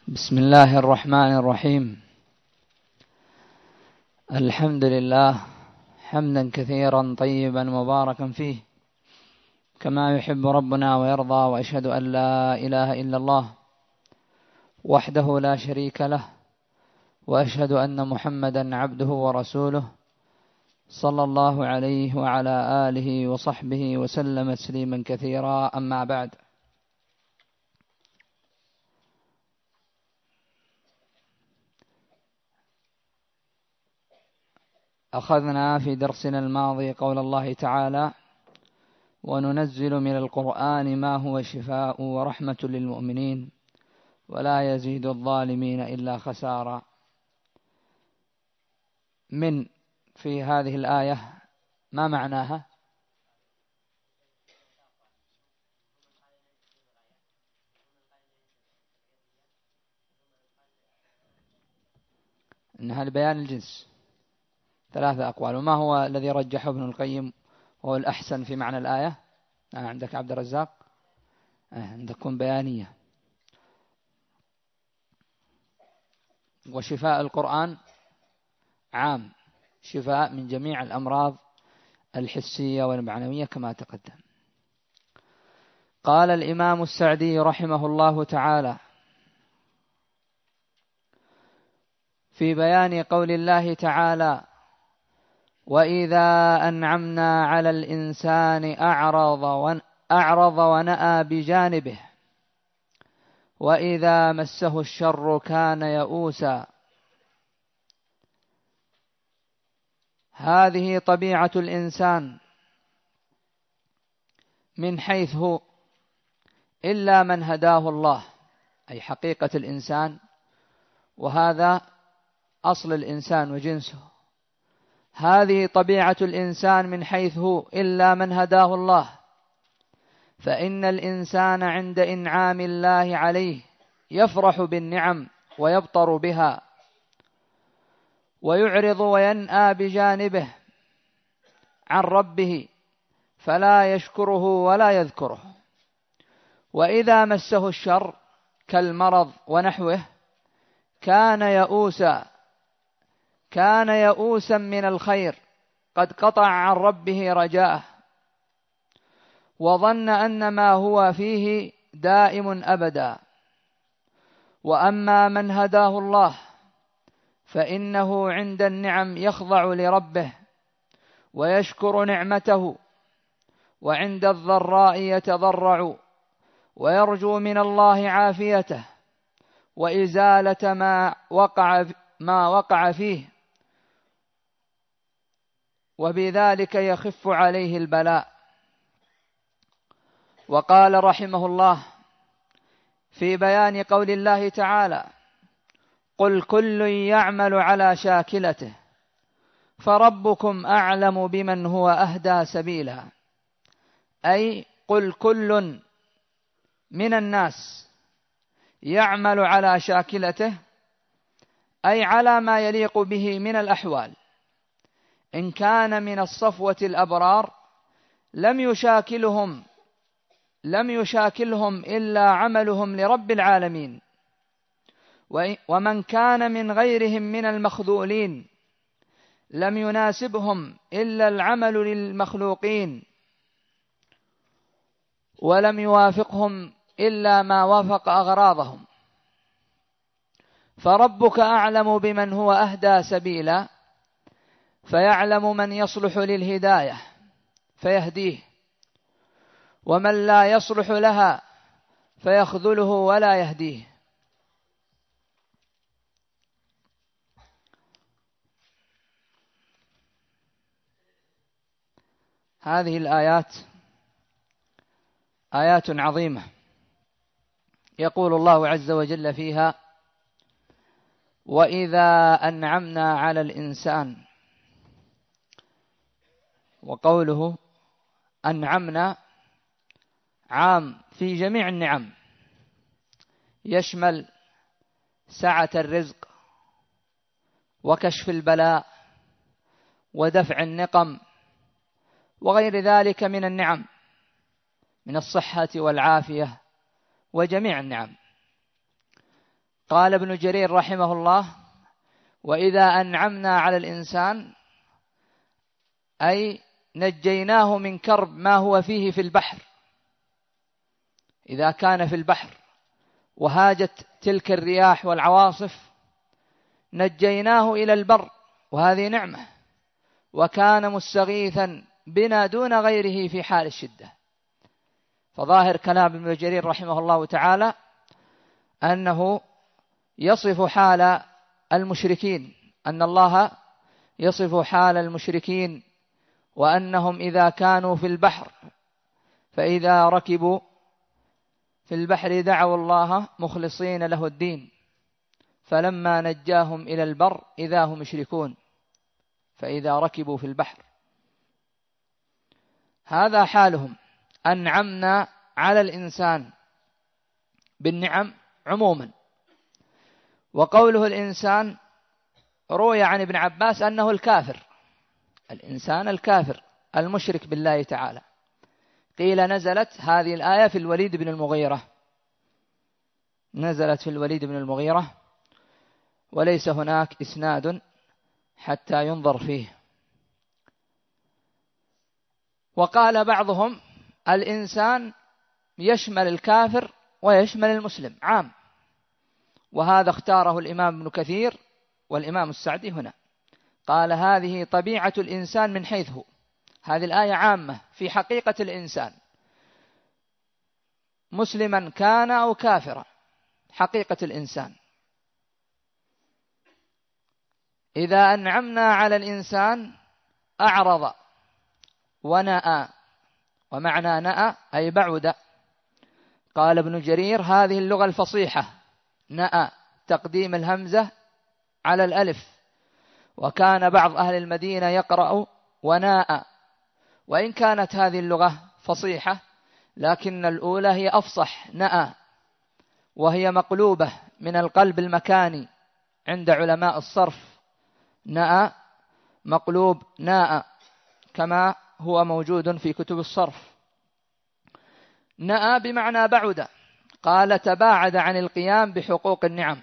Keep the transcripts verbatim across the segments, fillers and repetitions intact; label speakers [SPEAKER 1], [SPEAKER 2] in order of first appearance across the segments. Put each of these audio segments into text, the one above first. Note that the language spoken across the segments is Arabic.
[SPEAKER 1] بسم الله الرحمن الرحيم. الحمد لله حمدا كثيرا طيبا مباركا فيه كما يحب ربنا ويرضى، وأشهد أن لا إله إلا الله وحده لا شريك له، وأشهد أن محمدا عبده ورسوله صلى الله عليه وعلى آله وصحبه وسلم تسليما كثيرا. أما بعد، أخذنا في درسنا الماضي قول الله تعالى: وننزل من القرآن ما هو شفاء ورحمة للمؤمنين ولا يزيد الظالمين إلا خسارا. من في هذه الآية ما معناها؟ إنها لبيان الجنس، ثلاثة أقوال. وما هو الذي رجحه ابن القيم وهو الأحسن في معنى الآية؟ آه عندك عبد الرزاق؟ آه عندكم بيانية. وشفاء القرآن عام، شفاء من جميع الأمراض الحسية والمعنوية كما تقدم. قال الإمام السعدي رحمه الله تعالى في بيان قول الله تعالى: وإذا أنعمنا على الإنسان أعرض أعرض ونأى بجانبه وإذا مسه الشر كان يئوسا. هذه طبيعة الإنسان من حيث هو إلا من هداه الله، أي حقيقة الإنسان، وهذا أصل الإنسان وجنسه. هذه طبيعة الإنسان من حيث هو إلا من هداه الله، فإن الإنسان عند إنعام الله عليه يفرح بالنعم ويبطر بها ويعرض وينأى بجانبه عن ربه فلا يشكره ولا يذكره. وإذا مسه الشر كالمرض ونحوه كان يئوسا كان يئوسا من الخير، قد قطع عن ربه رجاءه وظن أن ما هو فيه دائم أبدا. وأما من هداه الله فإنه عند النعم يخضع لربه ويشكر نعمته، وعند الضراء يتضرع ويرجو من الله عافيته وإزالة ما وقع ما وقع فيه، وبذلك يخف عليه البلاء. وقال رحمه الله في بيان قول الله تعالى: قل كل يعمل على شاكلته فربكم أعلم بمن هو أهدى سبيلا. أي قل كل من الناس يعمل على شاكلته، أي على ما يليق به من الأحوال. إن كان من الصفوة الأبرار لم يشاكلهم لم يشاكلهم إلا عملهم لرب العالمين، ومن كان من غيرهم من المخذولين لم يناسبهم إلا العمل للمخلوقين، ولم يوافقهم إلا ما وافق أغراضهم. فربك أعلم بمن هو أهدى سبيلا، فيعلم من يصلح للهداية فيهديه، ومن لا يصلح لها فيخذله ولا يهديه. هذه الآيات آيات عظيمة، يقول الله عز وجل فيها: وإذا أنعمنا على الإنسان. وقوله أنعمنا عام في جميع النعم، يشمل سعة الرزق وكشف البلاء ودفع النقم وغير ذلك من النعم، من الصحة والعافية وجميع النعم. قال ابن جرير رحمه الله: وإذا أنعمنا على الإنسان أي نجيناه من كرب ما هو فيه في البحر. إذا كان في البحر وهاجت تلك الرياح والعواصف نجيناه إلى البر، وهذه نعمة، وكان مستغيثا بنا دون غيره في حال الشدة. فظاهر كلام ابن جرير رحمه الله تعالى أنه يصف حال المشركين، أن الله يصف حال المشركين، وأنهم إذا كانوا في البحر فإذا ركبوا في البحر دعوا الله مخلصين له الدين، فلما نجاهم إلى البر إذا هم يشركون. فإذا ركبوا في البحر هذا حالهم. أنعمنا على الإنسان بالنعم عموما. وقوله الإنسان روي عن ابن عباس أنه الكافر، الإنسان الكافر المشرك بالله تعالى. قيل نزلت هذه الآية في الوليد بن المغيرة، نزلت في الوليد بن المغيرة، وليس هناك إسناد حتى ينظر فيه. وقال بعضهم الإنسان يشمل الكافر ويشمل المسلم، عام، وهذا اختاره الإمام ابن كثير والإمام السعدي هنا. قال هذه طبيعة الإنسان من حيث هو، هذه الآية عامة في حقيقة الإنسان، مسلما كان أو كافرا، حقيقة الإنسان. إذا أنعمنا على الإنسان أعرض ونأى، ومعنى نأى أي بعد. قال ابن جرير هذه اللغة الفصيحة، نأى تقديم الهمزة على الألف، وكان بعض أهل المدينة يقرأ وناء. وإن كانت هذه اللغة فصيحة لكن الأولى هي أفصح، نأى، وهي مقلوبة من القلب المكاني عند علماء الصرف، نأى مقلوب ناء كما هو موجود في كتب الصرف. نأى بمعنى بعد. قال تباعد عن القيام بحقوق النعم.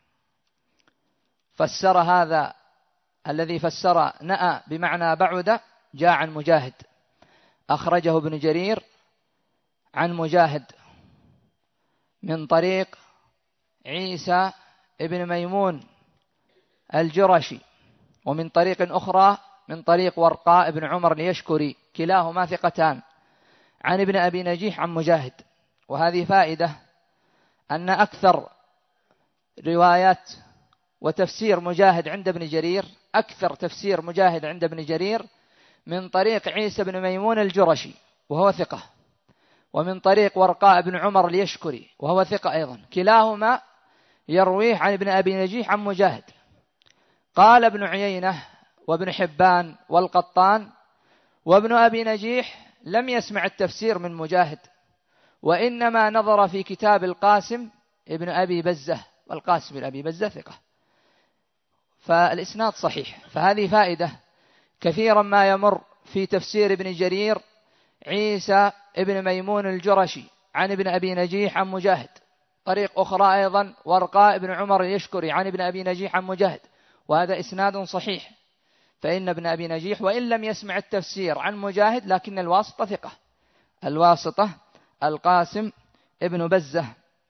[SPEAKER 1] فسر هذا الذي فسر نأى بمعنى بعد جاء عن مجاهد، أخرجه ابن جرير عن مجاهد من طريق عيسى ابن ميمون الجرشي، ومن طريق أخرى من طريق ورقاء بن عمر اليشكري، كلاهما ثقتان، عن ابن أبي نجيح عن مجاهد. وهذه فائدة أن أكثر روايات وتفسير مجاهد عند ابن جرير، أكثر تفسير مجاهد عند ابن جرير من طريق عيسى بن ميمون الجرشي وهو ثقة، ومن طريق ورقاء بن عمر اليشكري وهو ثقة أيضا، كلاهما يرويه عن ابن أبي نجيح عن مجاهد. قال ابن عيينة وابن حبان والقطان وابن أبي نجيح لم يسمع التفسير من مجاهد، وإنما نظر في كتاب القاسم ابن أبي بزة، والقاسم بن أبي بزة ثقة، فالإسناد صحيح. فهذه فائدة، كثيرا ما يمر في تفسير ابن جرير عيسى ابن ميمون الجرشي عن ابن أبي نجيح عن مجاهد، طريق أخرى أيضا ورقاء بن عمر اليشكري عن ابن أبي نجيح عن مجاهد، وهذا إسناد صحيح. فإن ابن أبي نجيح وإن لم يسمع التفسير عن مجاهد لكن الواسطة ثقة، الواسطة القاسم ابن بزة،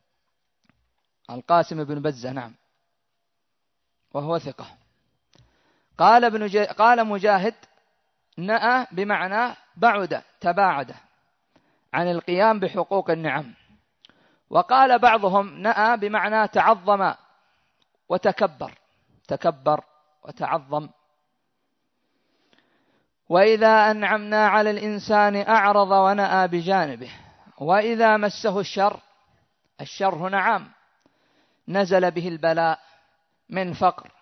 [SPEAKER 1] القاسم ابن بزة نعم، وهو ثقة. قال ابن ج... قال مجاهد نأى بمعنى بعد، تباعد عن القيام بحقوق النعم. وقال بعضهم نأى بمعنى تعظم وتكبر، تكبر وتعظم. وإذا أنعمنا على الإنسان أعرض ونأى بجانبه. وإذا مسه الشر، الشر هنا عام، نزل به البلاء من فقر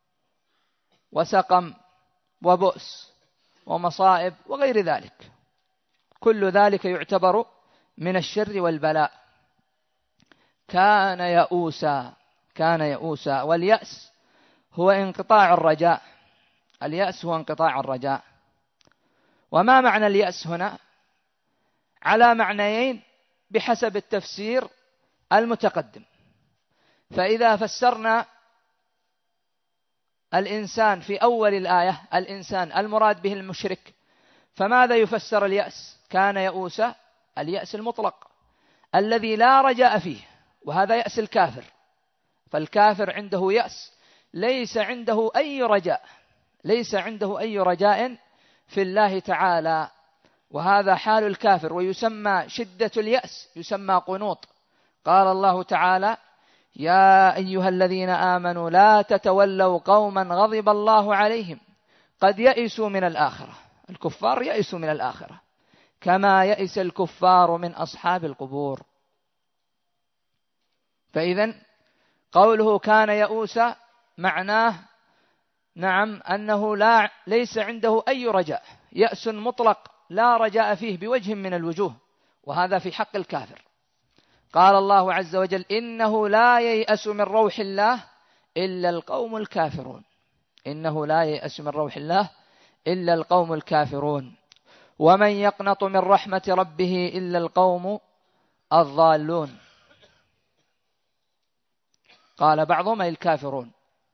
[SPEAKER 1] وسقم وبؤس ومصائب وغير ذلك، كل ذلك يعتبر من الشر والبلاء. كان يئوسا، كان يئوسا، واليأس هو انقطاع الرجاء، اليأس هو انقطاع الرجاء. وما معنى اليأس هنا؟ على معنيين بحسب التفسير المتقدم. فإذا فسرنا الإنسان في أول الآية الإنسان المراد به المشرك، فماذا يفسر اليأس؟ كان يئوسا، اليأس المطلق الذي لا رجاء فيه، وهذا يأس الكافر. فالكافر عنده يأس، ليس عنده أي رجاء، ليس عنده أي رجاء في الله تعالى، وهذا حال الكافر. ويسمى شدة اليأس يسمى قنوط. قال الله تعالى: يا أيها الذين آمنوا لا تتولوا قوما غضب الله عليهم قد يئسوا من الآخرة. الكفار يئسوا من الآخرة كما يئس الكفار من أصحاب القبور. فإذن قوله كان يئوسا معناه نعم أنه لا ليس عنده أي رجاء، يأس مطلق لا رجاء فيه بوجه من الوجوه، وهذا في حق الكافر. قال الله عز وجل: إنه لا ييأس من روح الله إلا القوم الكافرون. إنه لا ييأس من روح الله إلا القوم الكافرون. ومن يقنط من رحمة ربه إلا القوم الضالون. قال بعضهم أي الكافرون.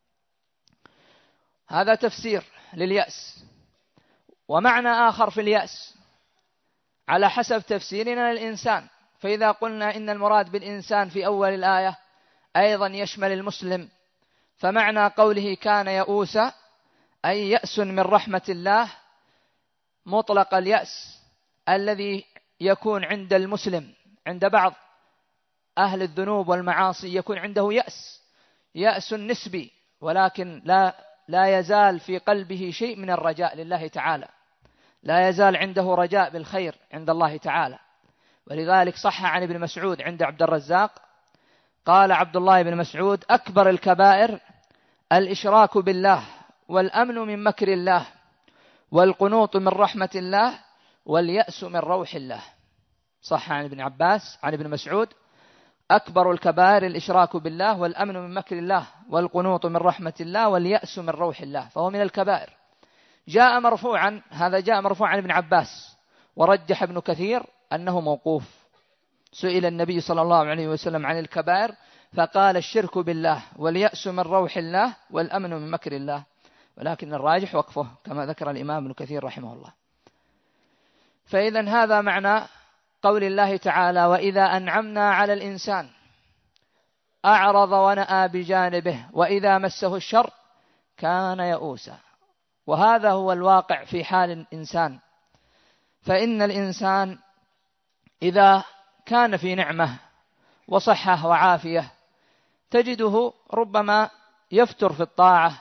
[SPEAKER 1] هذا تفسير لليأس. ومعنى آخر في اليأس على حسب تفسيرنا للإنسان، فإذا قلنا إن المراد بالإنسان في أول الآية أيضا يشمل المسلم، فمعنى قوله كان يئوسا أي يأس من رحمة الله، مطلق اليأس الذي يكون عند المسلم، عند بعض أهل الذنوب والمعاصي يكون عنده يأس، يأس نسبي، ولكن لا لا يزال في قلبه شيء من الرجاء لله تعالى، لا يزال عنده رجاء بالخير عند الله تعالى. ولذلك صح عن ابن مسعود عند عبد الرزاق قال عبد الله بن مسعود: أكبر الكبائر الإشراك بالله، والأمن من مكر الله، والقنوط من رحمة الله، واليأس من روح الله. صح عن ابن عباس عن ابن مسعود: أكبر الكبائر الإشراك بالله، والأمن من مكر الله، والقنوط من رحمة الله، واليأس من روح الله، فهو من الكبائر. جاء مرفوعا، هذا جاء مرفوعا عن ابن عباس، ورجح ابن كثير أنه موقوف. سئل النبي صلى الله عليه وسلم عن الكبائر فقال: الشرك بالله، واليأس من روح الله، والأمن من مكر الله، ولكن الراجح وقفه كما ذكر الإمام ابن كثير رحمه الله. فإذا هذا معنى قول الله تعالى: وإذا أنعمنا على الإنسان أعرض ونأى بجانبه وإذا مسه الشر كان يئوسا. وهذا هو الواقع في حال الإنسان. فإن الإنسان إذا كان في نعمة وصحة وعافية تجده ربما يفتر في الطاعة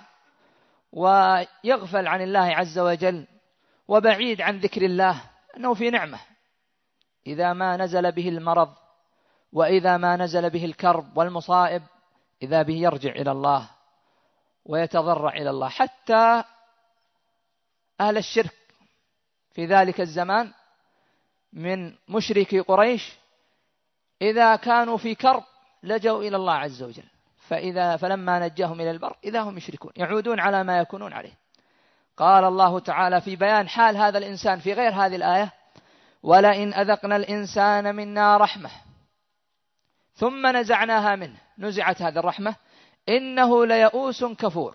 [SPEAKER 1] ويغفل عن الله عز وجل وبعيد عن ذكر الله، أنه في نعمة. إذا ما نزل به المرض وإذا ما نزل به الكرب والمصائب إذا به يرجع إلى الله ويتضرع إلى الله. حتى أهل الشرك في ذلك الزمان من مشركي قريش إذا كانوا في كرب لجوا إلى الله عز وجل، فإذا فلما نجاهم إلى البر إذا هم يشركون، يعودون على ما يكونون عليه. قال الله تعالى في بيان حال هذا الإنسان في غير هذه الآية: ولئن أذقنا الإنسان منا رحمة ثم نزعناها منه، نزعت هذه الرحمة، إنه ليئوس كفور.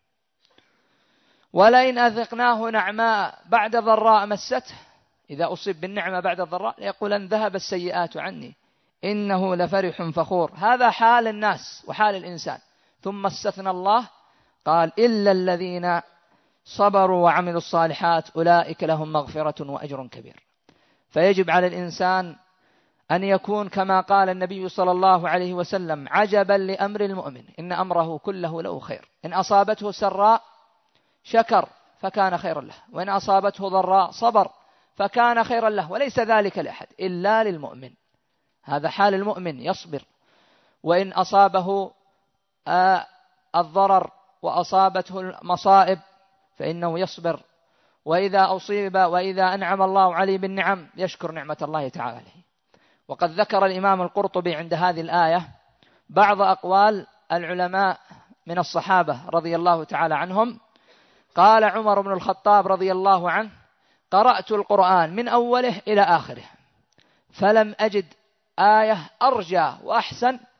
[SPEAKER 1] ولئن أذقناه نعماء بعد ضراء مسته، إذا أصيب بالنعمة بعد الضراء ليقولن ذهب السيئات عني إنه لفرح فخور. هذا حال الناس وحال الإنسان. ثم استثنى الله قال: إلا الذين صبروا وعملوا الصالحات أولئك لهم مغفرة وأجر كبير. فيجب على الإنسان أن يكون كما قال النبي صلى الله عليه وسلم: عجبا لأمر المؤمن إن أمره كله له خير، إن أصابته سراء شكر فكان خيرا له، وإن أصابته ضراء صبر فكان خيرا له، وليس ذلك لأحد إلا للمؤمن. هذا حال المؤمن، يصبر. وإن أصابه آه الضرر وأصابته المصائب فإنه يصبر. وإذا أصيب وإذا أنعم الله عليه بالنعم يشكر نعمة الله تعالى عليه. وقد ذكر الإمام القرطبي عند هذه الآية بعض أقوال العلماء من الصحابة رضي الله تعالى عنهم. قال عمر بن الخطاب رضي الله عنه: قرأت القرآن من أوله إلى آخره فلم أجد آية أرجى وأحسن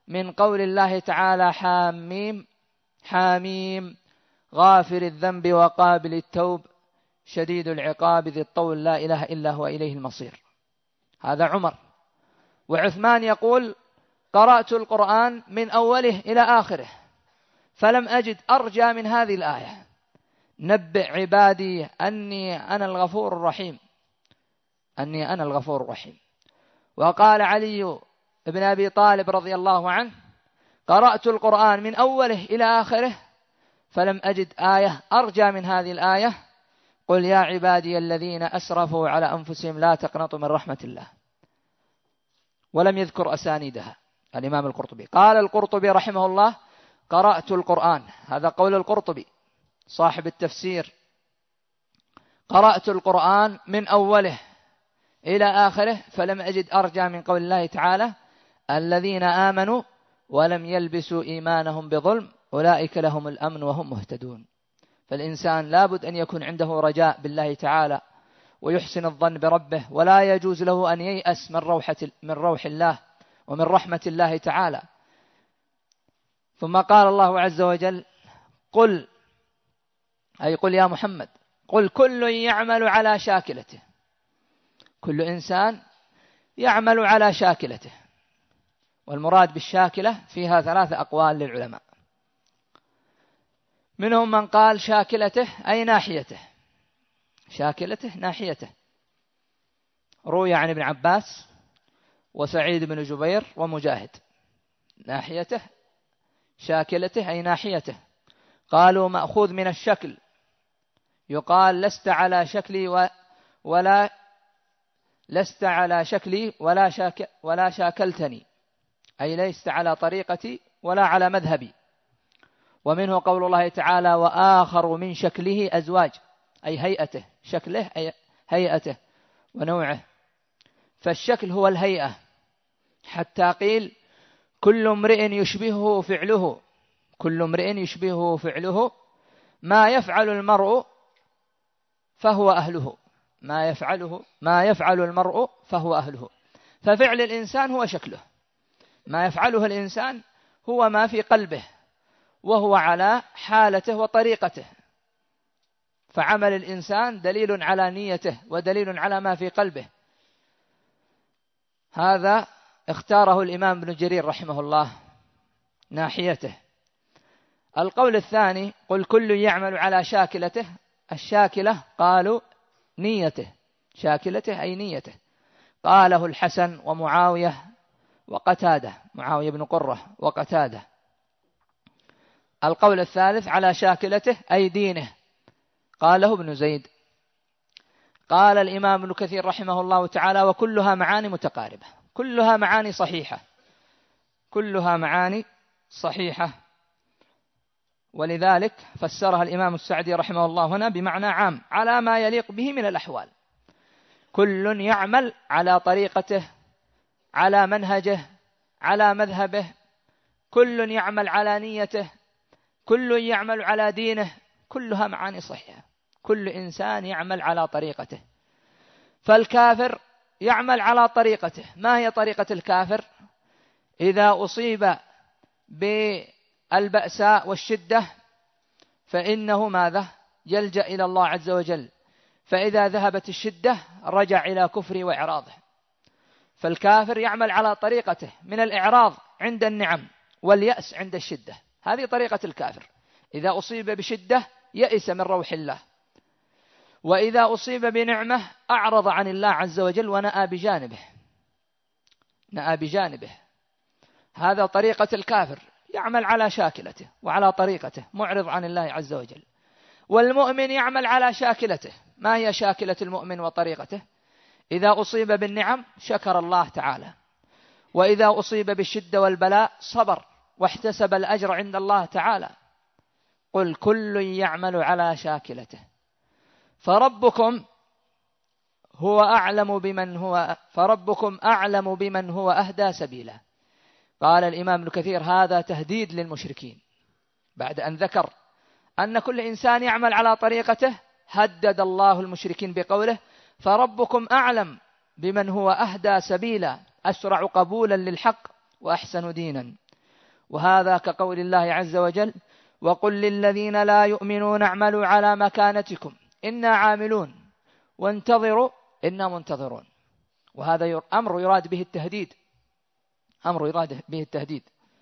[SPEAKER 1] من قول الله تعالى حاميم حاميم غافر الذنب وقابل التوب شديد العقاب ذي الطول لا إله إلا هو إليه المصير. هذا عمر. وعثمان يقول قرأت القرآن من أوله إلى آخره فلم أجد أرجى من هذه الآية نبئ عبادي أني أنا الغفور الرحيم أني أنا الغفور الرحيم. وقال علي بن أبي طالب رضي الله عنه قرأت القرآن من أوله إلى آخره فلم أجد آية أرجى من هذه الآية قل يا عبادي الذين أسرفوا على أنفسهم لا تقنطوا من رحمة الله. ولم يذكر أسانيدها الإمام القرطبي. قال القرطبي رحمه الله قرأت القرآن، هذا قول القرطبي صاحب التفسير، قرأت القرآن من أوله إلى آخره فلم أجد أرجى من قول الله تعالى الذين آمنوا ولم يلبسوا إيمانهم بظلم أولئك لهم الأمن وهم مهتدون. فالإنسان لابد أن يكون عنده رجاء بالله تعالى ويحسن الظن بربه، ولا يجوز له أن ييأس من روحة من روح الله ومن رحمة الله تعالى. ثم قال الله عز وجل قل، أي قل يا محمد قل كل يعمل على شاكلته، كل إنسان يعمل على شاكلته. والمراد بالشاكلة فيها ثلاثة أقوال للعلماء، منهم من قال شاكلته أي ناحيته، شاكلته ناحيته، روي عن ابن عباس وسعيد بن جبير ومجاهد. ناحيته شاكلته أي ناحيته، قالوا مأخوذ من الشكل، يقال لست على شكلي و ولا لست على شكلي ولا شاك ولا شاكلتني، أي لست على طريقتي ولا على مذهبي. ومنه قول الله تعالى وآخر من شكله أزواج، أي هيئته، شكله أي هيئته ونوعه. فالشكل هو الهيئة، حتى قيل كل امرئ يشبهه فعله، كل امرئ يشبهه فعله، ما يفعل المرء فهو أهله، ما يفعله ما يفعل المرء فهو أهله. ففعل الإنسان هو شكله، ما يفعله الإنسان هو ما في قلبه وهو على حالته وطريقته. فعمل الإنسان دليل على نيته ودليل على ما في قلبه. هذا اختاره الإمام ابن جرير رحمه الله ناحيته. القول الثاني قل كل يعمل على شاكلته، الشاكلة قالوا نيته، شاكلته أي نيته، قاله الحسن ومعاوية وقتادة، معاوية بن قرة وقتادة. القول الثالث على شاكلته أي دينه، قاله ابن زيد. قال الإمام ابن كثير رحمه الله تعالى وكلها معاني متقاربة، كلها معاني صحيحة، كلها معاني صحيحة. ولذلك فسرها الإمام السعدي رحمه الله هنا بمعنى عام على ما يليق به من الأحوال. كل يعمل على طريقته، على منهجه، على مذهبه، كل يعمل على نيته، كل يعمل على دينه، كلها معاني صحيحة. كل إنسان يعمل على طريقته. فالكافر يعمل على طريقته. ما هي طريقة الكافر؟ إذا أصيب بالبأساء والشدة فإنه ماذا؟ يلجأ إلى الله عز وجل، فإذا ذهبت الشدة رجع إلى كفره وإعراضه. فالكافر يعمل على طريقته من الإعراض عند النعم واليأس عند الشدة، هذه طريقة الكافر. إذا أصيب بشدة يئس من روح الله، وإذا أصيب بنعمة أعرض عن الله عز وجل ونأى بجانبه، نأى بجانبه. هذا طريقة الكافر، يعمل على شاكلته وعلى طريقته، معرض عن الله عز وجل. والمؤمن يعمل على شاكلته. ما هي شاكلة المؤمن وطريقته؟ إذا أصيب بالنعم شكر الله تعالى، وإذا أصيب بالشدة والبلاء صبر واحتسب الأجر عند الله تعالى. قل كل يعمل على شاكلته فربكم هو أعلم بمن هو فربكم أعلم بمن هو أهدى سبيلا. قال الإمام ابن كثير هذا تهديد للمشركين، بعد أن ذكر أن كل إنسان يعمل على طريقته هدد الله المشركين بقوله فربكم أعلم بمن هو أهدى سبيلا، أسرع قبولا للحق وأحسن دينا. وهذا كقول الله عز وجل: وقل للذين لا يؤمنون اعملوا على مكانتكم إنا عاملون وانتظروا إنا منتظرون. وهذا أمر يراد به التهديد، أمر يراد به التهديد،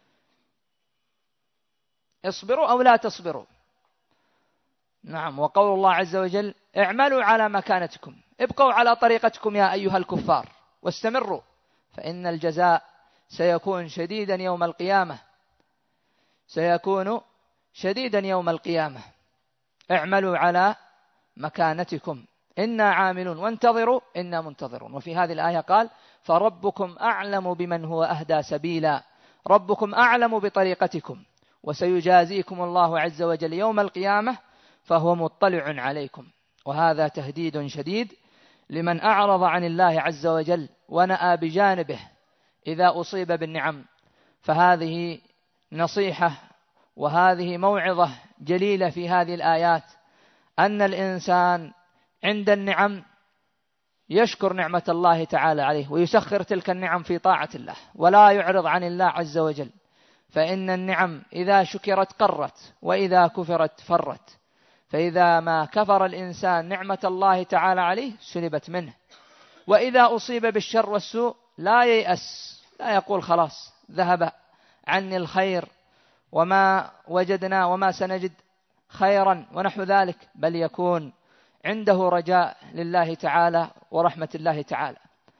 [SPEAKER 1] اصبروا أو لا تصبروا. نعم. وقول الله عز وجل: اعملوا على مكانتكم، ابقوا على طريقتكم يا أيها الكفار واستمروا فإن الجزاء سيكون شديدا يوم القيامة، سيكون شديدا يوم القيامة. اعملوا على مكانتكم إنا عاملون وانتظروا إنا منتظرون. وفي هذه الآية قال: فربكم أعلم بمن هو أهدى سبيلا، ربكم أعلم بطريقتكم وسيجازيكم الله عز وجل يوم القيامة فهو مطلع عليكم. وهذا تهديد شديد لمن أعرض عن الله عز وجل ونأى بجانبه إذا أصيب بالنعم. فهذه نصيحة وهذه موعظة جليلة في هذه الآيات، أن الإنسان عند النعم يشكر نعمة الله تعالى عليه ويسخر تلك النعم في طاعة الله ولا يعرض عن الله عز وجل، فإن النعم إذا شكرت قرت وإذا كفرت فرت. فإذا ما كفر الإنسان نعمة الله تعالى عليه سلبت منه، وإذا أصيب بالشر والسوء لا ييأس، لا يقول خلاص ذهب عني الخير وما وجدنا وما سنجد خيرا ونحو ذلك، بل يكون عنده رجاء لله تعالى ورحمة الله تعالى.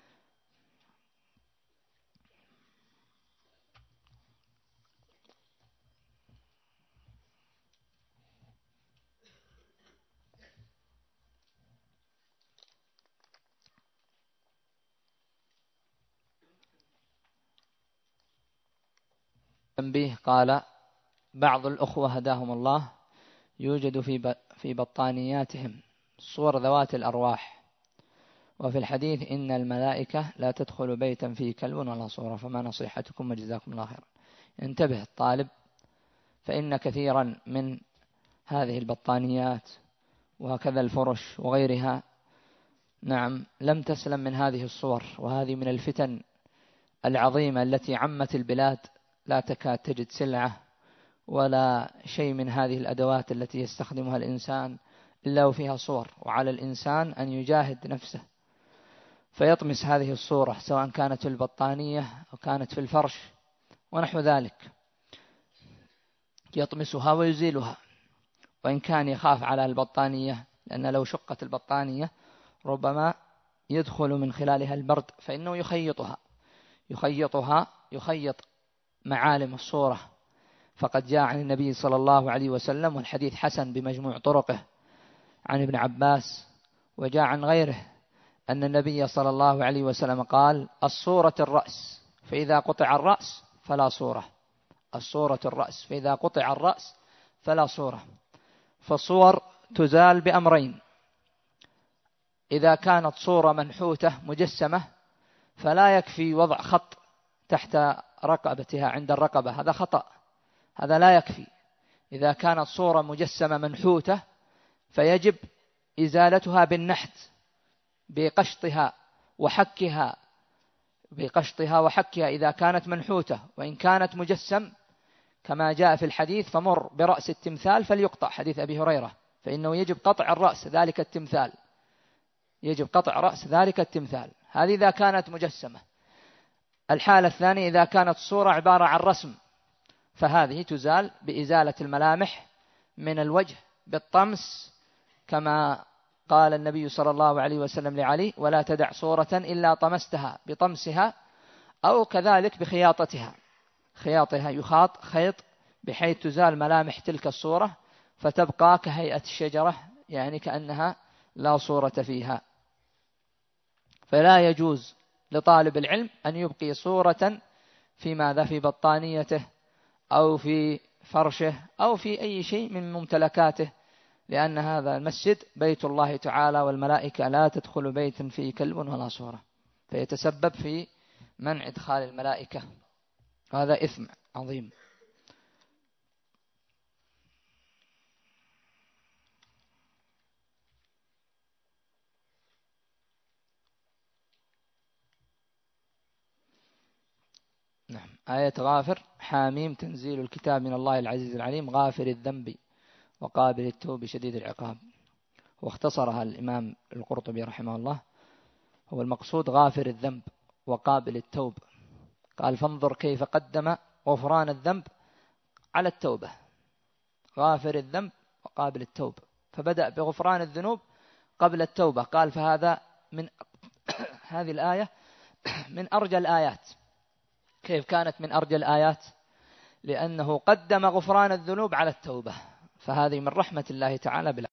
[SPEAKER 1] تنبيه. قال بعض الأخوة هداهم الله: يوجد في في بطانياتهم صور ذوات الأرواح، وفي الحديث إن الملائكة لا تدخل بيتا فيه كلب ولا صورة، فما نصيحتكم وجزاكم الله خيرا. انتبه الطالب، فإن كثيرا من هذه البطانيات وهكذا الفرش وغيرها نعم لم تسلم من هذه الصور، وهذه من الفتن العظيمة التي عمت البلاد. لا تكاد تجد سلعة ولا شيء من هذه الأدوات التي يستخدمها الإنسان إلا وفيها صور، وعلى الإنسان أن يجاهد نفسه فيطمس هذه الصورة، سواء كانت في البطانية أو كانت في الفرش ونحو ذلك، يطمسها ويزيلها. وإن كان يخاف على البطانية، لأن لو شقت البطانية ربما يدخل من خلالها البرد، فإنه يخيطها يخيطها يخيط معالم الصورة. فقد جاء عن النبي صلى الله عليه وسلم، والحديث حسن بمجموع طرقه، عن ابن عباس وجاء عن غيره، أن النبي صلى الله عليه وسلم قال: الصورة الرأس، فإذا قطع الرأس فلا صورة. الصورة الرأس، فإذا قطع الرأس فلا صورة. فالصور تزال بأمرين: إذا كانت صورة منحوتة مجسمة فلا يكفي وضع خط تحت رقبتها عند الرقبة، هذا خطأ، هذا لا يكفي. إذا كانت صورة مجسمة منحوتة فيجب إزالتها بالنحت، بقشطها وحكها بقشطها وحكها إذا كانت منحوتة. وإن كانت مجسم كما جاء في الحديث: فمر برأس التمثال فليقطع، حديث أبي هريرة، فإنه يجب قطع الرأس ذلك التمثال، يجب قطع رأس ذلك التمثال. هذه إذا كانت مجسمة. الحالة الثانية إذا كانت الصورة عبارة عن رسم، فهذه تزال بإزالة الملامح من الوجه بالطمس، كما قال النبي صلى الله عليه وسلم لعلي: ولا تدع صورة إلا طمستها، بطمسها أو كذلك بخياطتها، خياطها يخاط خيط بحيث تزال ملامح تلك الصورة فتبقى كهيئة الشجرة، يعني كأنها لا صورة فيها. فلا يجوز لطالب العلم أن يبقي صورة في ماذا في بطانيته أو في فرشه أو في أي شيء من ممتلكاته، لأن هذا المسجد بيت الله تعالى، والملائكة لا تدخل بيتا فيه كلب ولا صورة، فيتسبب في منع إدخال الملائكة، هذا إثم عظيم. نعم. آية غافر حاميم تنزيل الكتاب من الله العزيز العليم غافر الذنب وقابل التوب شديد العقاب. واختصرها الإمام القرطبي رحمه الله، هو المقصود غافر الذنب وقابل التوب. قال فانظر كيف قدم غفران الذنب على التوبة، غافر الذنب وقابل التوب، فبدأ بغفران الذنوب قبل التوبة. قال فهذا من هذه الآية من أرجى الآيات. كيف كانت من أرجى الآيات؟ لأنه قدم غفران الذنوب على التوبة، فهذه من رحمة الله تعالى بالعالمين.